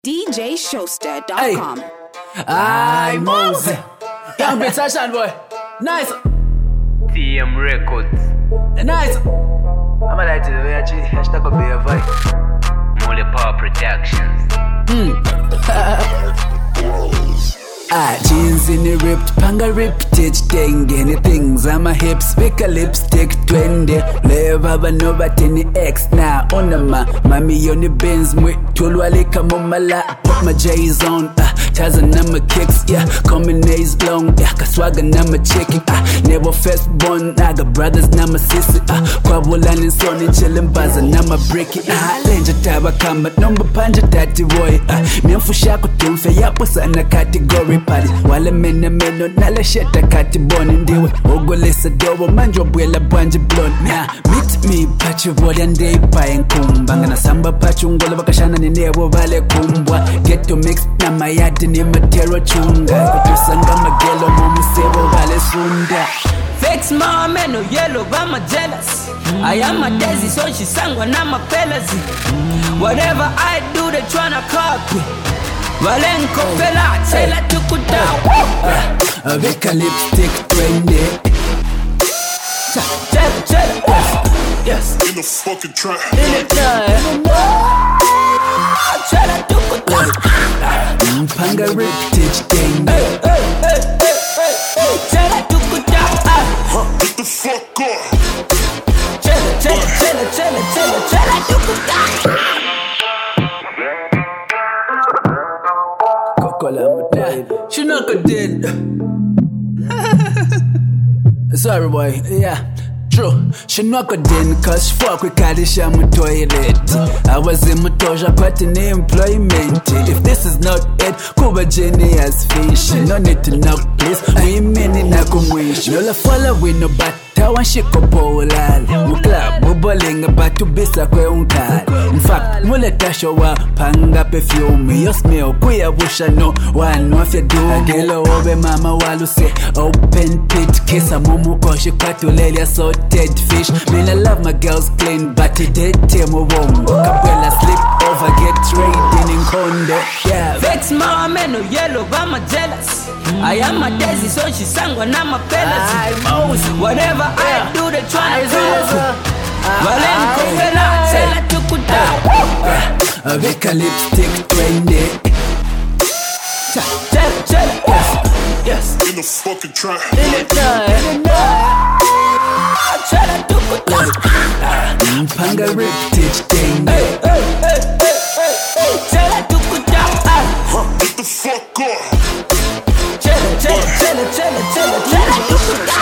DJShowster.com. Hey. Aye, Mose. Young bitch, Sashan boy. Nice. TM Records. Nice. I'm a like to the way I hashtag a beer vibe. Mole Power Productions. Jeans in the ripped, panga ripped, thing, anything, Zama hips, pick a lipstick, 20, live have a nova 10 X now, on the mommy on the Benz, Tulwalika Mumala, put my J's on, Taza number kicks, yeah, combinations long, yeah, Kaswaga number chicken, never first born, naga brothers number sissy, Kwabulan and Sonny chillin' buzzer number bricky, Lenja Tabakamba, number panja tati boy, Mianfushako Timfe, Yapusana category. Wale mena meno nala sheta kati boni ndiwe Ogolesa dobo manjo bwela bwanji blonde Nah, meet me pachu body and day pae nkumba Ngana samba pachu ngola bakashana ninewo vale kumbwa Ghetto mix na mayadi ni matero chunga Kutusanga magelo mumusebo vale sunda Fix my man, no yellow, I'm jealous. I am a daisy, so she sang when I'm a pelasy. Whatever I do, they tryna copy. Valenko fella, tell her to go down. Avec un lipstick trendy. Yes. In the fucking trap. In the time. Tell her to go down. Panga ripped thing. Tell her to go down. Get the fuck up. Tell her to go down. She not good dead. Sorry boy, yeah. True, she not good in cause she fuck with Kadisha my toilet. I was in my toja quite in employment. If this is not it, Kuba genius fish. No need to knock please. Women in a commission. No la follow with no bat. Tawan shiko polal. Mukla bubbling about to be sakwe unkad. In fact, muleta showa panga perfume. Your smell kuya busha no one of you do. Agelo obe mama walu say open pit kiss a mumu koshi kwatulelia salted fish. Man I love my girls clean but it did temo wongo. Kapela slip over get trading in Konde. Yeah. Vex my man no yellow, I'm jealous. I am a daisy, so she sang when I'm a pelasy. Whatever I do, they tryna copy. Valenko fella, tell her to go down. Avec un lipstick trendy. Yes. In the fucking trap. In the time. Tell her to go down. Panga ripped thing. Tell her to go down. Get the fuck up. Tell her to go down.